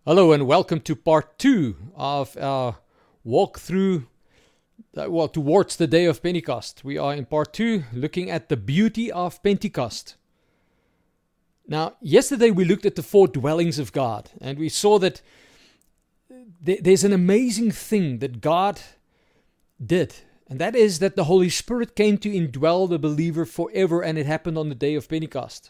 Hello and welcome to part 2 of our walk through, towards the day of Pentecost. We are in part 2 looking at the beauty of Pentecost. Now, yesterday we looked at the 4 dwellings of God and we saw that there's an amazing thing that God did. And that is that the Holy Spirit came to indwell the believer forever, and it happened on the day of Pentecost.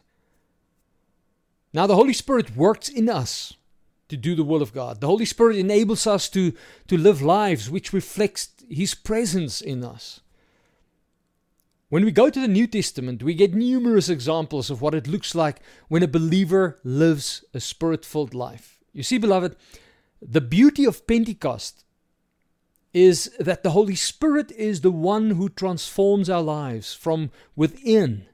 Now, the Holy Spirit works in us to do the will of God. The Holy Spirit enables us to live lives which reflects His presence in us. When we go to the New Testament, we get numerous examples of what it looks like when a believer lives a Spirit-filled life. You see, beloved, the beauty of Pentecost is that the Holy Spirit is the one who transforms our lives from within.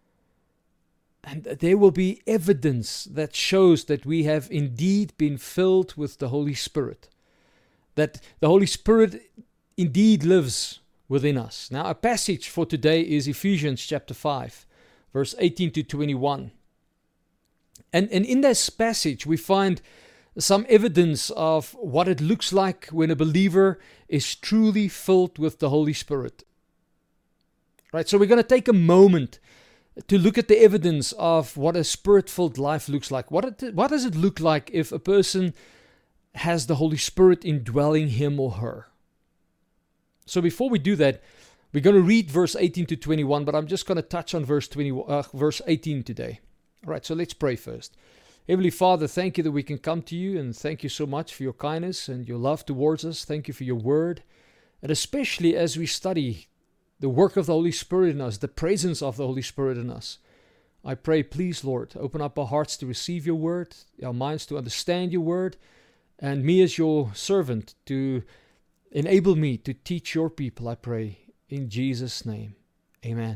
And there will be evidence that shows that we have indeed been filled with the Holy Spirit. That the Holy Spirit indeed lives within us. Now, a passage for today is Ephesians chapter 5, verse 18 to 21. And in this passage, we find some evidence of what it looks like when a believer is truly filled with the Holy Spirit. Right, so we're going to take a moment to look at the evidence of what a Spirit-filled life looks like. What does it look like if a person has the Holy Spirit indwelling him or her? So before we do that, we're going to read verse 18 to 21, but I'm just going to touch on verse 18 today. All right, so let's pray first. Heavenly Father, thank you that we can come to you, and thank you so much for your kindness and your love towards us. Thank you for your word, and especially as we study the work of the Holy Spirit in us, the presence of the Holy Spirit in us. I pray, please, Lord, open up our hearts to receive your word, our minds to understand your word, and me as your servant to enable me to teach your people, I pray, in Jesus' name. Amen.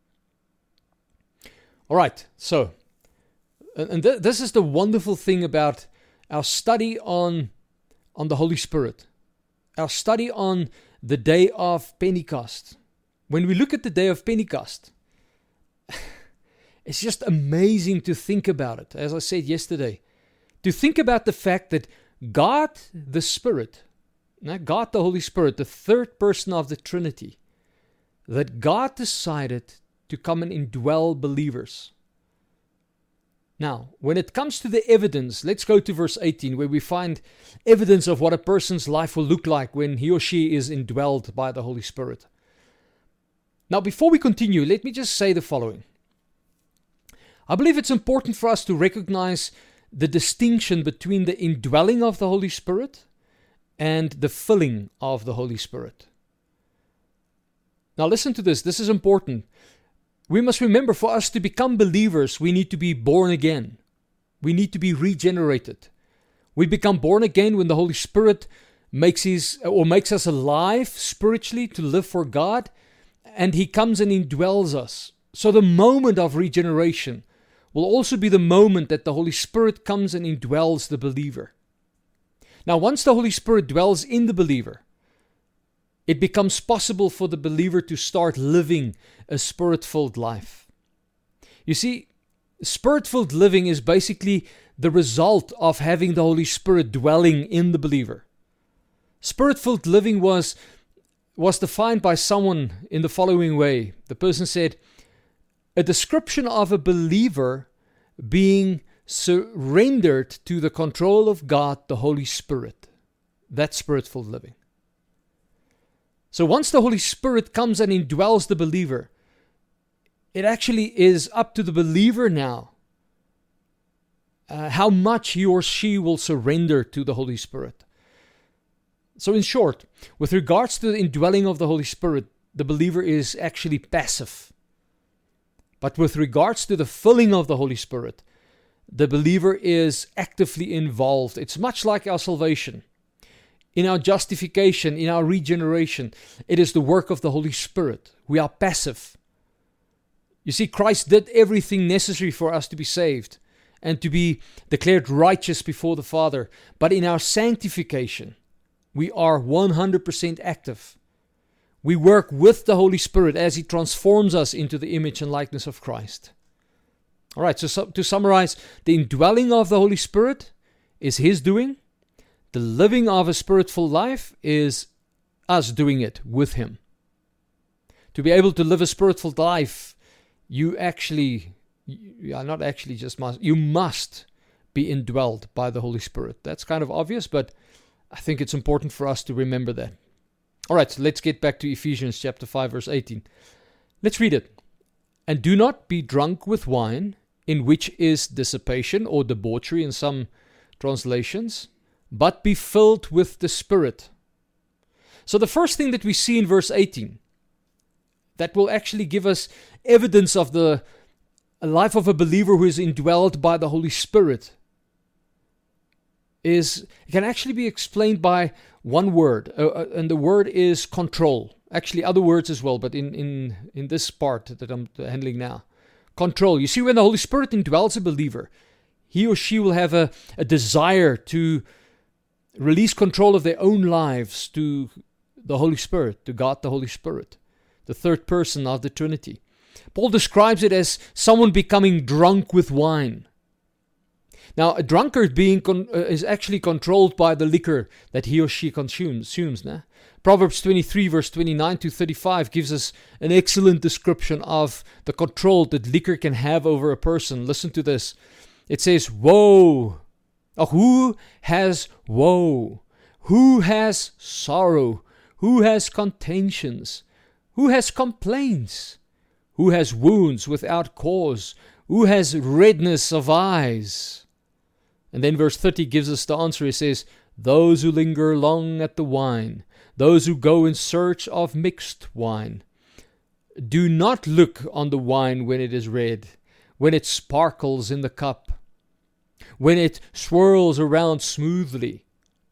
All right, so, this is the wonderful thing about our study on the Holy Spirit, our study on the day of Pentecost. When we look at the day of Pentecost, it's just amazing to think about it. As I said yesterday, to think about the fact that God the Spirit, God the Holy Spirit, the third person of the Trinity, that God decided to come and indwell believers. Now, when it comes to the evidence, let's go to verse 18, where we find evidence of what a person's life will look like when he or she is indwelled by the Holy Spirit. Now, before we continue, let me just say the following. I believe it's important for us to recognize the distinction between the indwelling of the Holy Spirit and the filling of the Holy Spirit. Now, listen to this. This is important. We must remember, for us to become believers, we need to be born again. We need to be regenerated. We become born again when the Holy Spirit makes us alive spiritually to live for God, and He comes and indwells us. So the moment of regeneration will also be the moment that the Holy Spirit comes and indwells the believer. Now, once the Holy Spirit dwells in the believer, it becomes possible for the believer to start living a Spirit-filled life. You see, Spirit-filled living is basically the result of having the Holy Spirit dwelling in the believer. Spirit-filled living was defined by someone in the following way. The person said, a description of a believer being surrendered to the control of God, the Holy Spirit. That's Spirit-filled living. So once the Holy Spirit comes and indwells the believer, it actually is up to the believer now how much he or she will surrender to the Holy Spirit. So in short, with regards to the indwelling of the Holy Spirit, the believer is actually passive. But with regards to the filling of the Holy Spirit, the believer is actively involved. It's much like our salvation. In our justification, in our regeneration, it is the work of the Holy Spirit. We are passive. You see, Christ did everything necessary for us to be saved and to be declared righteous before the Father. But in our sanctification, we are 100% active. We work with the Holy Spirit as He transforms us into the image and likeness of Christ. All right, so to summarize, the indwelling of the Holy Spirit is His doing. The living of a spirit-filled life is us doing it with Him. To be able to live a spirit-filled life, you must be indwelled by the Holy Spirit. That's kind of obvious, but I think it's important for us to remember that. All right, so let's get back to Ephesians chapter 5, verse 18. Let's read it. And do not be drunk with wine, in which is dissipation or debauchery in some translations, but be filled with the Spirit. So the first thing that we see in verse 18, that will actually give us evidence of the life of a believer who is indwelled by the Holy Spirit, can actually be explained by one word, and the word is control. Actually, other words as well, but in this part that I'm handling now. Control. You see, when the Holy Spirit indwells a believer, he or she will have a desire to release control of their own lives to the Holy Spirit, to God the Holy Spirit, the third person of the Trinity. Paul describes it as someone becoming drunk with wine. Now, a drunkard is actually controlled by the liquor that he or she consumes. Proverbs 23, verse 29 to 35 gives us an excellent description of the control that liquor can have over a person. Listen to this. It says, woe. Who has woe? Who has sorrow? Who has contentions? Who has complaints? Who has wounds without cause? Who has redness of eyes? And then verse 30 gives us the answer. It says, those who linger long at the wine, those who go in search of mixed wine. Do not look on the wine when it is red, when it sparkles in the cup, when it swirls around smoothly.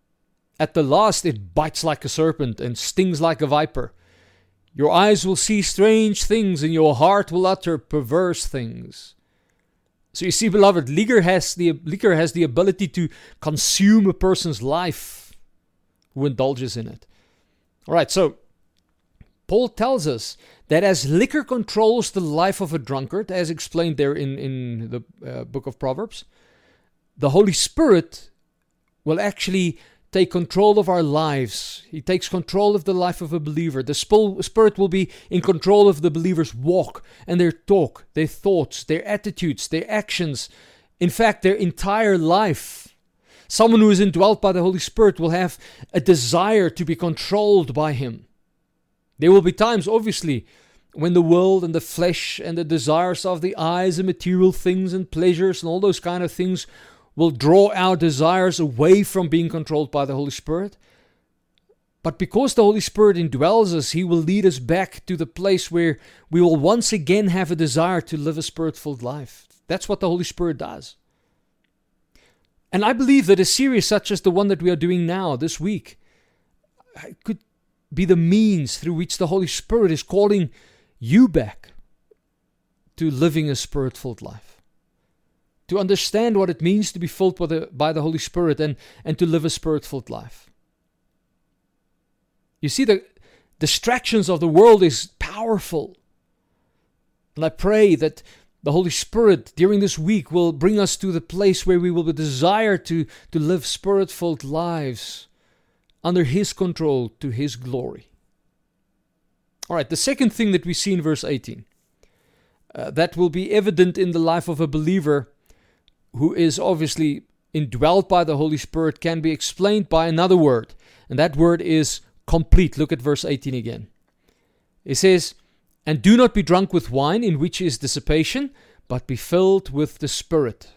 At the last it bites like a serpent and stings like a viper. Your eyes will see strange things and your heart will utter perverse things. So you see, beloved, liquor has the ability to consume a person's life who indulges in it. All right, so Paul tells us that as liquor controls the life of a drunkard, as explained there in the book of Proverbs, the Holy Spirit will actually take control of our lives. He takes control of the life of a believer. The Spirit will be in control of the believer's walk and their talk, their thoughts, their attitudes, their actions. In fact, their entire life. Someone who is indwelt by the Holy Spirit will have a desire to be controlled by Him. There will be times, obviously, when the world and the flesh and the desires of the eyes and material things and pleasures and all those kind of things will draw our desires away from being controlled by the Holy Spirit. But because the Holy Spirit indwells us, He will lead us back to the place where we will once again have a desire to live a Spirit-filled life. That's what the Holy Spirit does. And I believe that a series such as the one that we are doing now, this week, could be the means through which the Holy Spirit is calling you back to living a Spirit-filled life. To understand what it means to be filled by the Holy Spirit and to live a Spirit-filled life. You see, the distractions of the world is powerful. And I pray that the Holy Spirit during this week will bring us to the place where we will desire to live Spirit-filled lives under His control to His glory. All right, the second thing that we see in verse 18, that will be evident in the life of a believer who is obviously indwelt by the Holy Spirit, can be explained by another word. And that word is complete. Look at verse 18 again. It says, and do not be drunk with wine, in which is dissipation, but be filled with the Spirit.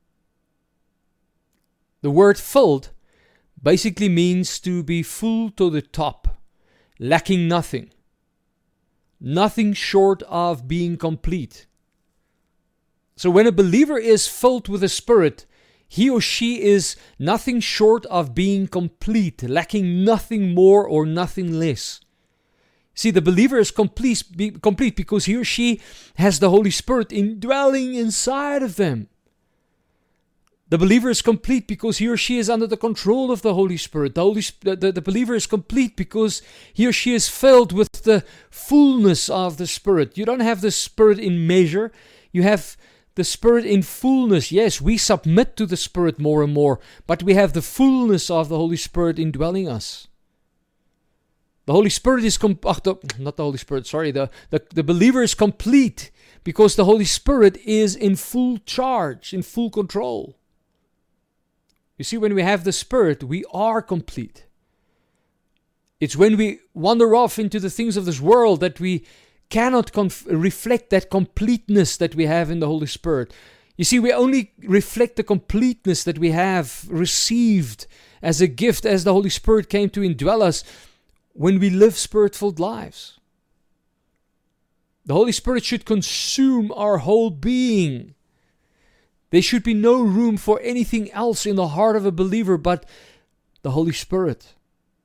The word filled basically means to be full to the top, lacking nothing. Nothing short of being complete. So when a believer is filled with the Spirit, he or she is nothing short of being complete, lacking nothing more or nothing less. See, the believer is complete because he or she has the Holy Spirit indwelling inside of them. The believer is complete because he or she is under the control of the Holy Spirit. The believer is complete because he or she is filled with the fullness of the Spirit. You don't have the Spirit in measure. You have the Spirit in fullness. Yes, we submit to the Spirit more and more, but we have the fullness of the Holy Spirit indwelling us. The Holy Spirit is not the Holy Spirit, sorry. The believer is complete because the Holy Spirit is in full charge, in full control. You see, when we have the Spirit, we are complete. It's when we wander off into the things of this world that we cannot reflect that completeness that we have in the Holy Spirit. You see, we only reflect the completeness that we have received as a gift, as the Holy Spirit came to indwell us, when we live Spirit-filled lives. The Holy Spirit should consume our whole being. There should be no room for anything else in the heart of a believer but the Holy Spirit.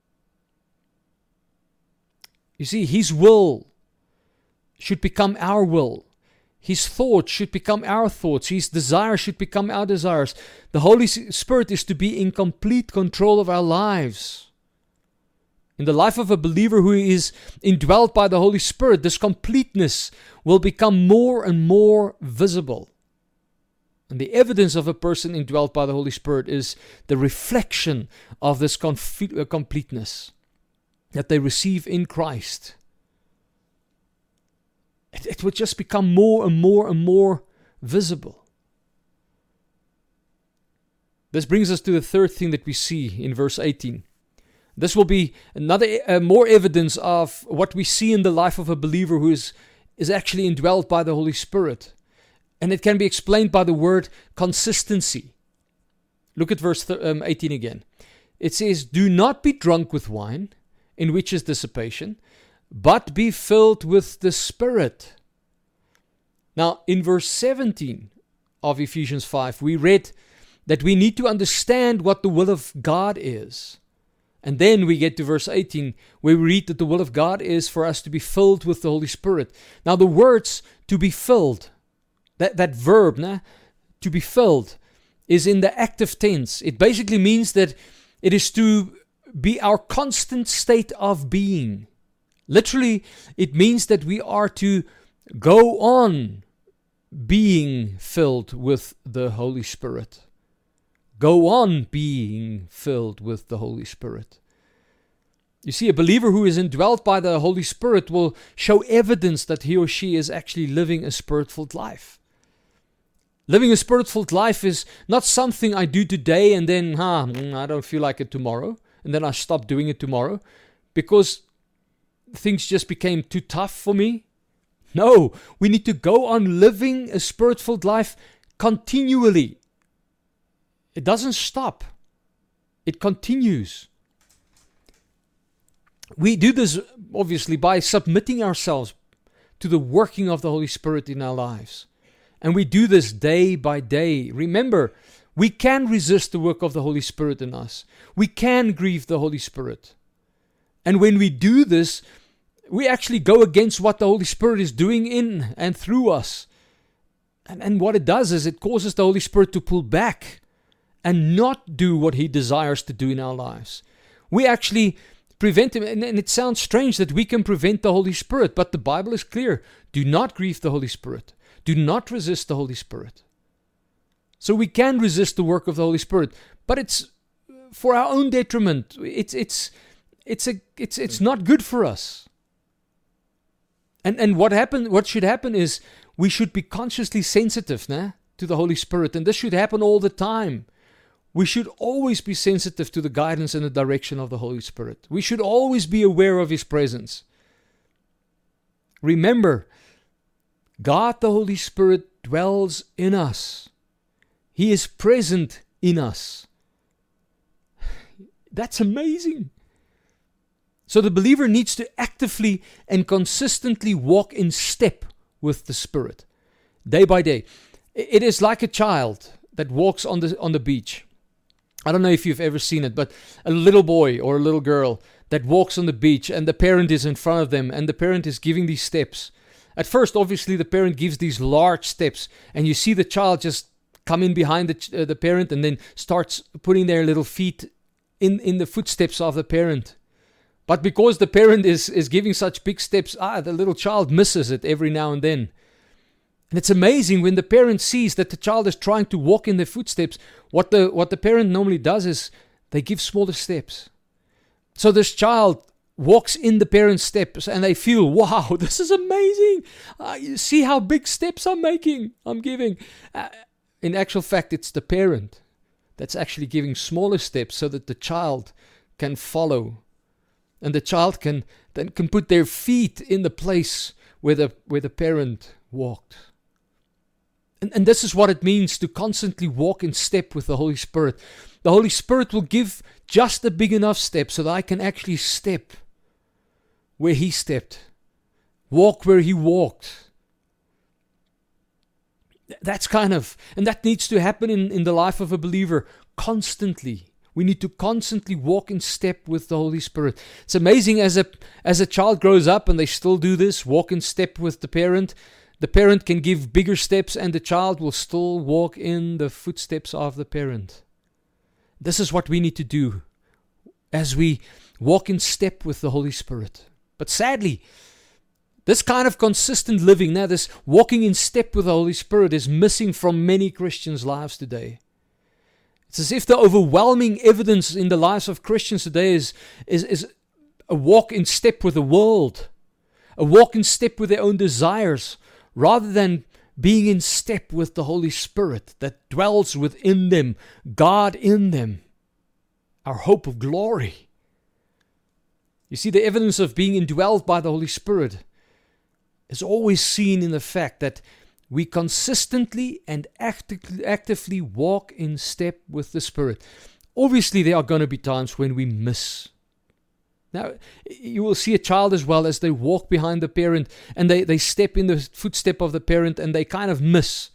You see, His will should become our will. His thoughts should become our thoughts. His desires should become our desires. The Holy Spirit is to be in complete control of our lives. In the life of a believer who is indwelt by the Holy Spirit, this completeness will become more and more visible. And the evidence of a person indwelt by the Holy Spirit is the reflection of this completeness that they receive in Christ. It would just become more and more and more visible. This brings us to the third thing that we see in verse 18. This will be another more evidence of what we see in the life of a believer who is actually indwelt by the Holy Spirit. And it can be explained by the word consistency. Look at verse 18 again. It says, "Do not be drunk with wine, in which is dissipation, but be filled with the Spirit." Now, in verse 17 of Ephesians 5, we read that we need to understand what the will of God is. And then we get to verse 18, where we read that the will of God is for us to be filled with the Holy Spirit. Now, the words "to be filled," that verb, to be filled, is in the active tense. It basically means that it is to be our constant state of being. Literally, it means that we are to go on being filled with the Holy Spirit. Go on being filled with the Holy Spirit. You see, a believer who is indwelt by the Holy Spirit will show evidence that he or she is actually living a Spirit-filled life. Living a Spirit-filled life is not something I do today and then, I don't feel like it tomorrow, and then I stop doing it tomorrow because things just became too tough for me. No, we need to go on living a Spirit-filled life continually. It doesn't stop. It continues. We do this, obviously, by submitting ourselves to the working of the Holy Spirit in our lives. And we do this day by day. Remember, we can resist the work of the Holy Spirit in us. We can grieve the Holy Spirit. And when we do this, we actually go against what the Holy Spirit is doing in and through us. And what it does is it causes the Holy Spirit to pull back and not do what He desires to do in our lives. We actually prevent Him, and it sounds strange that we can prevent the Holy Spirit, but the Bible is clear. Do not grieve the Holy Spirit. Do not resist the Holy Spirit. So we can resist the work of the Holy Spirit, but it's for our own detriment. It's not good for us. And what should happen is we should be consciously sensitive to the Holy Spirit, and this should happen all the time. We should always be sensitive to the guidance and the direction of the Holy Spirit. We should always be aware of His presence. Remember, God the Holy Spirit dwells in us. He is present in us. That's amazing. So the believer needs to actively and consistently walk in step with the Spirit, day by day. It is like a child that walks on the beach. I don't know if you've ever seen it, but a little boy or a little girl that walks on the beach and the parent is in front of them and the parent is giving these steps. At first, obviously, the parent gives these large steps and you see the child just come in behind the parent and then starts putting their little feet in the footsteps of the parent. But because the parent is giving such big steps, the little child misses it every now and then. And it's amazing when the parent sees that the child is trying to walk in their footsteps, what the parent normally does is they give smaller steps. So this child walks in the parent's steps and they feel, wow, this is amazing. See how big steps I'm giving. In actual fact, it's the parent that's actually giving smaller steps so that the child can follow. And the child can put their feet in the place where the parent walked. And this is what it means to constantly walk in step with the Holy Spirit. The Holy Spirit will give just a big enough step so that I can actually step where He stepped, walk where He walked. And that needs to happen in the life of a believer constantly. We need to constantly walk in step with the Holy Spirit. It's amazing as a child grows up and they still do this, walk in step with the parent. The parent can give bigger steps and the child will still walk in the footsteps of the parent. This is what we need to do as we walk in step with the Holy Spirit. But sadly, this kind of consistent living, now this walking in step with the Holy Spirit, is missing from many Christians' lives today. It's as if the overwhelming evidence in the lives of Christians today is a walk in step with the world, a walk in step with their own desires, rather than being in step with the Holy Spirit that dwells within them, God in them, our hope of glory. You see, the evidence of being indwelled by the Holy Spirit is always seen in the fact that we consistently and actively walk in step with the Spirit. Obviously, there are going to be times when we miss. Now, you will see a child as well as they walk behind the parent and they step in the footstep of the parent and they kind of miss.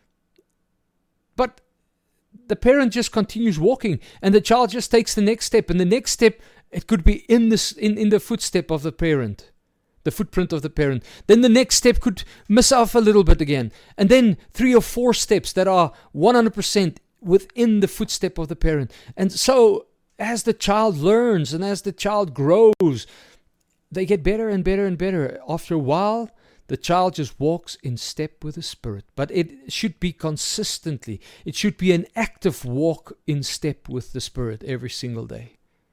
But the parent just continues walking and the child just takes the next step. And the next step, it could be in the footstep of the parent, the footprint of the parent. Then the next step could miss off a little bit again. And then 3 or 4 steps that are 100% within the footstep of the parent. And so as the child learns and as the child grows, they get better and better and better. After a while, the child just walks in step with the Spirit. But it should be consistently. It should be an active walk in step with the Spirit every single day.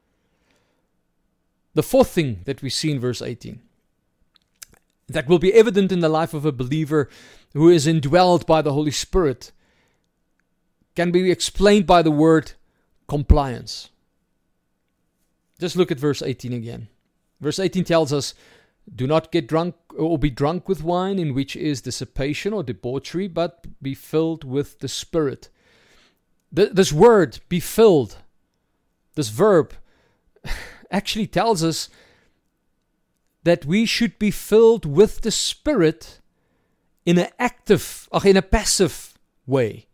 The fourth thing that we see in verse 18, that will be evident in the life of a believer who is indwelled by the Holy Spirit, can be explained by the word compliance. Just look at verse 18 again. Verse 18 tells us, do not get drunk or be drunk with wine, in which is dissipation or debauchery, but be filled with the Spirit. This word, be filled, this verb, actually tells us that we should be filled with the Spirit in a passive way.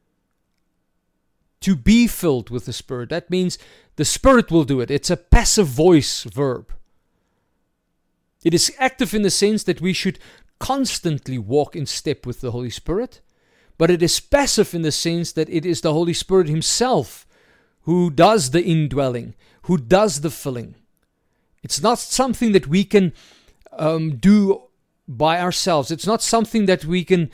To be filled with the Spirit, that means the Spirit will do it. It's a passive voice verb. It is active in the sense that we should constantly walk in step with the Holy Spirit, but it is passive in the sense that it is the Holy Spirit Himself who does the indwelling, who does the filling. It's not something that we can do by ourselves. It's not something that we can,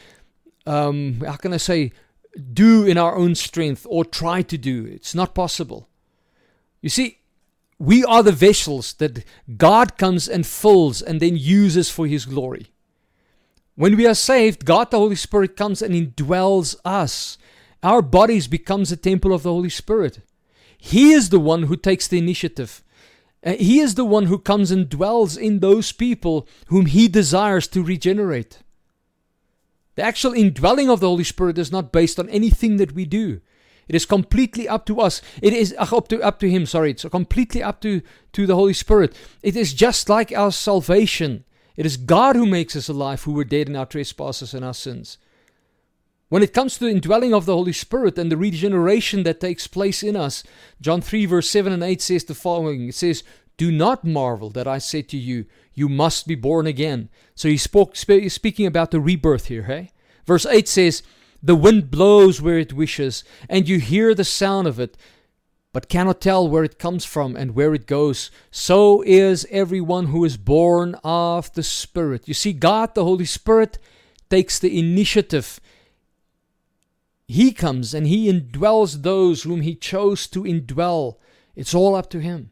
do in our own strength or try to do. It's not possible. You see, we are the vessels that God comes and fills and then uses for His glory. When we are saved, God the Holy Spirit comes and indwells us. Our bodies becomes a temple of the Holy Spirit. He is the one who takes the initiative. He is the one who comes and dwells in those people whom He desires to regenerate. The actual indwelling of the Holy Spirit is not based on anything that we do. It is completely up to us. It is up to Him. It's completely up to the Holy Spirit. It is just like our salvation. It is God who makes us alive, who were dead in our trespasses and our sins. When it comes to the indwelling of the Holy Spirit and the regeneration that takes place in us, John 3 verse 7 and 8 says the following. It says, do not marvel that I said to you, you must be born again. So he's speaking about the rebirth here. Hey? Verse 8 says, the wind blows where it wishes, and you hear the sound of it, but cannot tell where it comes from and where it goes. So is everyone who is born of the Spirit. You see, God, the Holy Spirit, takes the initiative. He comes and He indwells those whom He chose to indwell. It's all up to Him.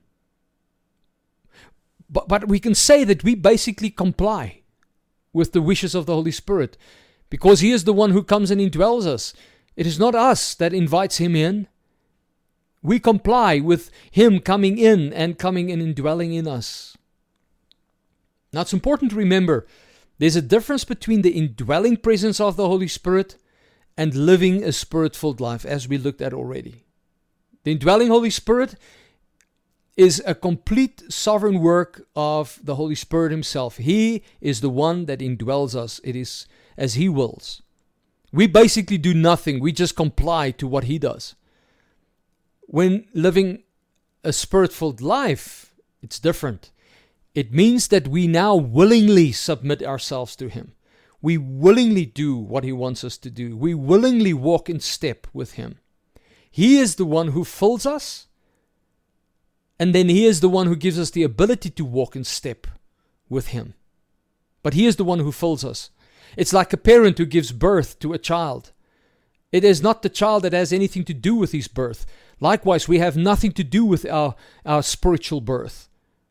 But we can say that we basically comply with the wishes of the Holy Spirit, because He is the one who comes and indwells us. It is not us that invites Him in. We comply with Him coming in and indwelling in us. Now it's important to remember there's a difference between the indwelling presence of the Holy Spirit and living a Spirit-filled life, as we looked at already. The indwelling Holy Spirit is a complete sovereign work of the Holy Spirit Himself. He is the one that indwells us. It is as He wills. We basically do nothing. We just comply to what He does. When living a Spirit-filled life, it's different. It means that we now willingly submit ourselves to Him. We willingly do what He wants us to do. We willingly walk in step with Him. He is the one who fills us, and then He is the one who gives us the ability to walk in step with Him. But He is the one who fills us. It's like a parent who gives birth to a child. It is not the child that has anything to do with his birth. Likewise, we have nothing to do with our spiritual birth.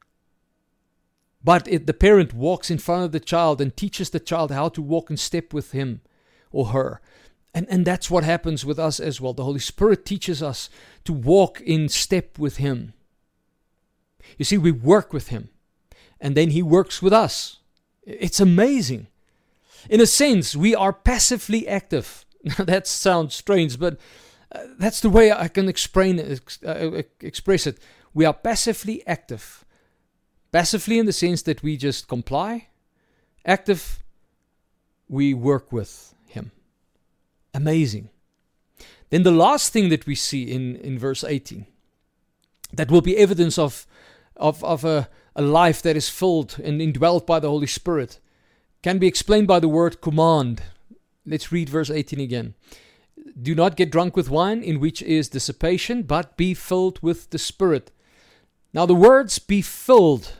But the parent walks in front of the child and teaches the child how to walk in step with him or her. And that's what happens with us as well. The Holy Spirit teaches us to walk in step with Him. You see, we work with Him, and then He works with us. It's amazing. In a sense, we are passively active. That sounds strange, but that's the way I can express it. We are passively active. Passively in the sense that we just comply. Active, we work with Him. Amazing. Then the last thing that we see in verse 18, that will be evidence of a life that is filled and indwelt by the Holy Spirit, can be explained by the word command. Let's read verse 18 again. Do not get drunk with wine, in which is dissipation, but be filled with the Spirit. Now the words be filled,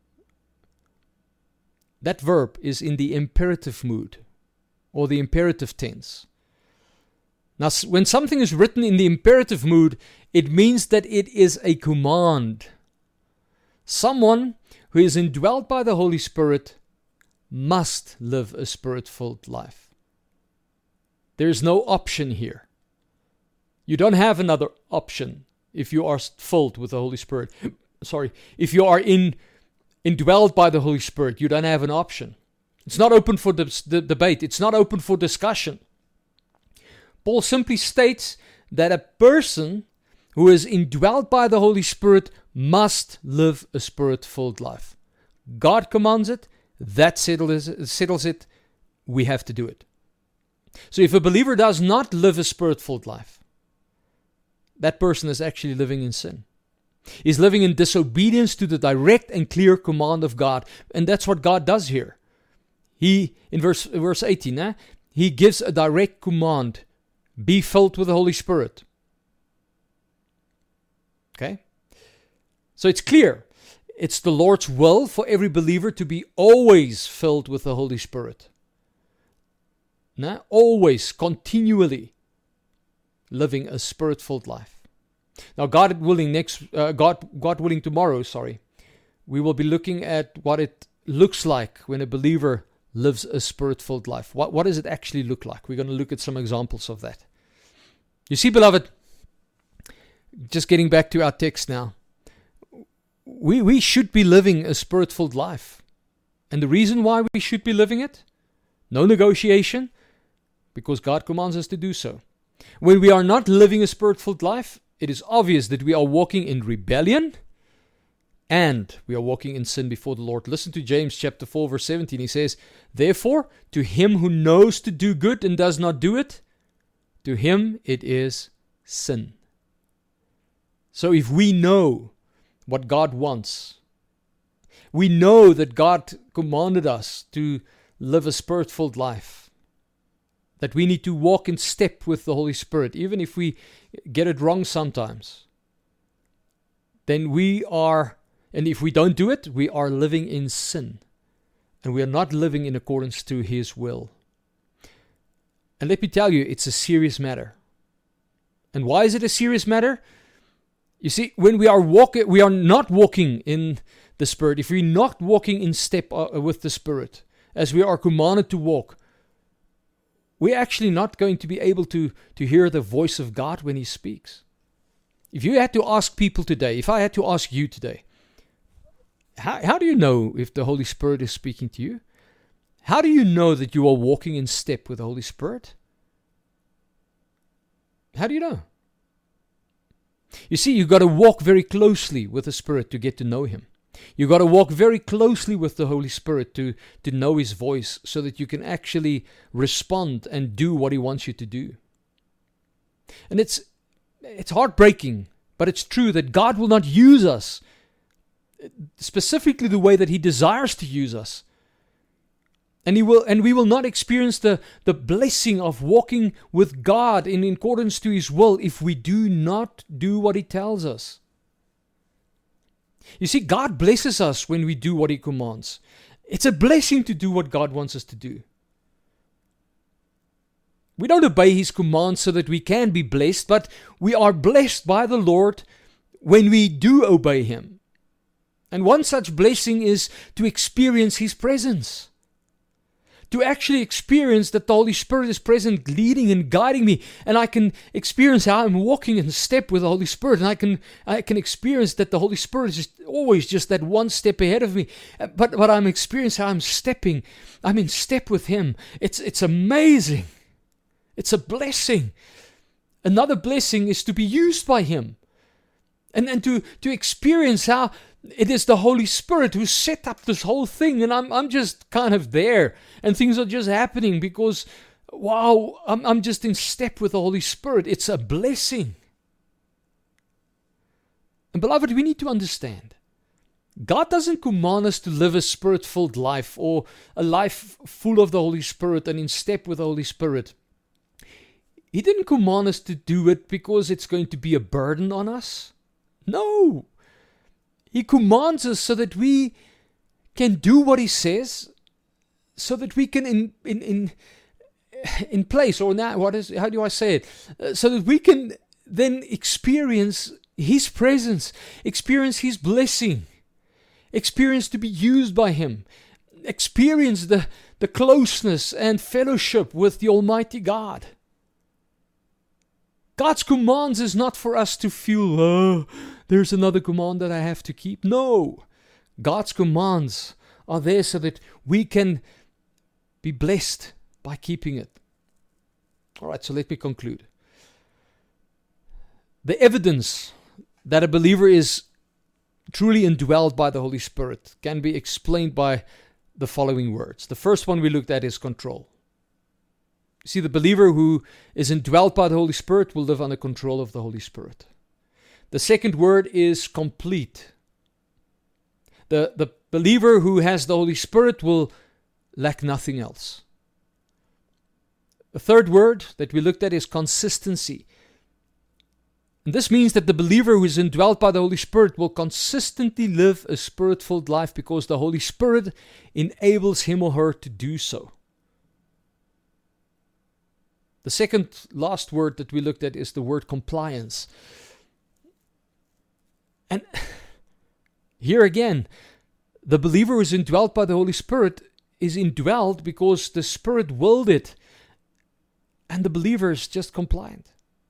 that verb is in the imperative mood, or the imperative tense. Now when something is written in the imperative mood, it means that it is a command. Someone who is indwelt by the Holy Spirit must live a Spirit-filled life. There is no option here. You don't have another option if you are filled with the Holy Spirit. If you are indwelled by the Holy Spirit, you don't have an option. It's not open for the debate. It's not open for discussion. Paul simply states that a person who is indwelled by the Holy Spirit must live a Spirit-filled life. God commands it. That settles it. We have to do it. So if a believer does not live a Spirit-filled life, that person is actually living in sin. He's living in disobedience to the direct and clear command of God. And that's what God does here. He, in verse 18, He gives a direct command. Be filled with the Holy Spirit. Okay? So it's clear. It's the Lord's will for every believer to be always filled with the Holy Spirit. Always, continually living a Spirit-filled life. Now, God willing, tomorrow, we will be looking at what it looks like when a believer lives a Spirit-filled life. What does it actually look like? We're going to look at some examples of that. You see, beloved, just getting back to our text now, we should be living a Spirit-filled life. And the reason why we should be living it? No negotiation, because God commands us to do so. When we are not living a Spirit-filled life, it is obvious that we are walking in rebellion and we are walking in sin before the Lord. Listen to James chapter 4 verse 17. He says, therefore, to him who knows to do good and does not do it, to him it is sin. So if we know what God wants, we know that God commanded us to live a Spirit-filled life, that we need to walk in step with the Holy Spirit, even if we get it wrong sometimes, then and if we don't do it, we are living in sin. And we are not living in accordance to His will. And let me tell you, it's a serious matter. And why is it a serious matter? You see, when we are not walking in the Spirit, if we're not walking in step with the Spirit, as we are commanded to walk, we're actually not going to be able to hear the voice of God when He speaks. If you had to ask people today, if I had to ask you today, how do you know if the Holy Spirit is speaking to you? How do you know that you are walking in step with the Holy Spirit? How do you know? You see, you've got to walk very closely with the Spirit to get to know Him. You've got to walk very closely with the Holy Spirit to know His voice so that you can actually respond and do what He wants you to do. And it's heartbreaking, but it's true that God will not use us specifically the way that He desires to use us. And we will not experience the blessing of walking with God in accordance to His will if we do not do what He tells us. You see, God blesses us when we do what He commands. It's a blessing to do what God wants us to do. We don't obey His commands so that we can be blessed, but we are blessed by the Lord when we do obey Him. And one such blessing is to experience His presence. To actually experience that the Holy Spirit is present, leading and guiding me, and I can experience how I'm walking in step with the Holy Spirit, and I can experience that the Holy Spirit is always just that one step ahead of me. But I'm experiencing how I'm in step with Him. It's amazing. It's a blessing. Another blessing is to be used by Him, and to experience how it is the Holy Spirit who set up this whole thing, and I'm just kind of there, and things are just happening because, wow, I'm just in step with the Holy Spirit. It's a blessing. And beloved, we need to understand, God doesn't command us to live a Spirit-filled life or a life full of the Holy Spirit and in step with the Holy Spirit. He didn't command us to do it because it's going to be a burden on us. No. He commands us so that we can do what He says, so that we can in place, or now how do I say it? So that we can then experience His presence, experience His blessing, experience to be used by Him, experience the closeness and fellowship with the Almighty God. God's commands is not for us to feel, there's another command that I have to keep. No. God's commands are there so that we can be blessed by keeping it. All right, so let me conclude. The evidence that a believer is truly indwelled by the Holy Spirit can be explained by the following words. The first one we looked at is control. You see, the believer who is indwelt by the Holy Spirit will live under control of the Holy Spirit. The second word is complete. The believer who has the Holy Spirit will lack nothing else. The third word that we looked at is consistency. And this means that the believer who is indwelt by the Holy Spirit will consistently live a Spirit-filled life because the Holy Spirit enables him or her to do so. The second last word that we looked at is the word compliance. And here again, the believer who is indwelt by the Holy Spirit is indwelt because the Spirit willed it. And the believer is just compliant.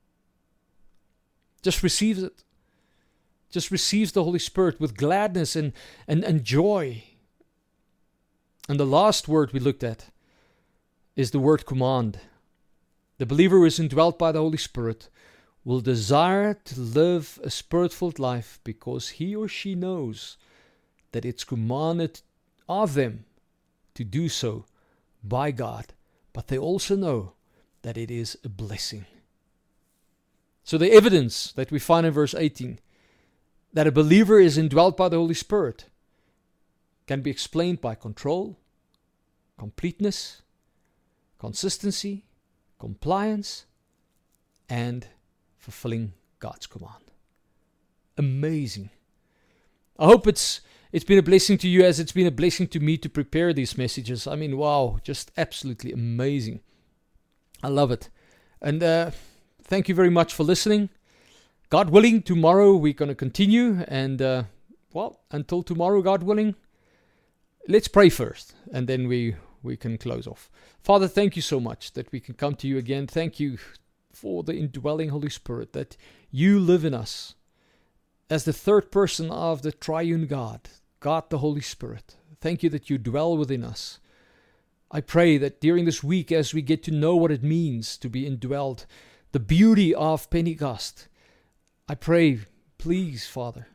Just receives it. Just receives the Holy Spirit with gladness and joy. And the last word we looked at is the word command. The believer who is indwelt by the Holy Spirit will desire to live a Spirit-filled life because he or she knows that it's commanded of them to do so by God. But they also know that it is a blessing. So the evidence that we find in verse 18 that a believer is indwelt by the Holy Spirit can be explained by control, completeness, consistency, compliance, and fulfilling God's command. Amazing. I hope it's been a blessing to you as it's been a blessing to me to prepare these messages. I mean, wow, just absolutely amazing. I love it. And thank you very much for listening. God willing, tomorrow we're going to continue. And, until tomorrow, God willing, let's pray first. And then we can close off. Father, thank you so much that we can come to you again. Thank you for the indwelling Holy Spirit, that you live in us as the third person of the triune God, God the Holy Spirit. Thank you that you dwell within us. I pray that during this week, as we get to know what it means to be indwelled, the beauty of Pentecost, I pray, please, Father,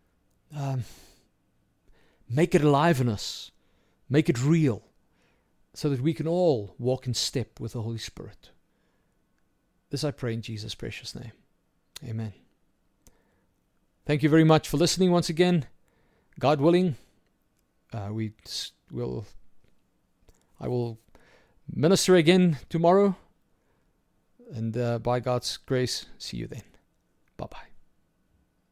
make it alive in us, make it real, so that we can all walk in step with the Holy Spirit. This I pray in Jesus' precious name. Amen. Thank you very much for listening once again. God willing, I will minister again tomorrow. And by God's grace, see you then. Bye-bye.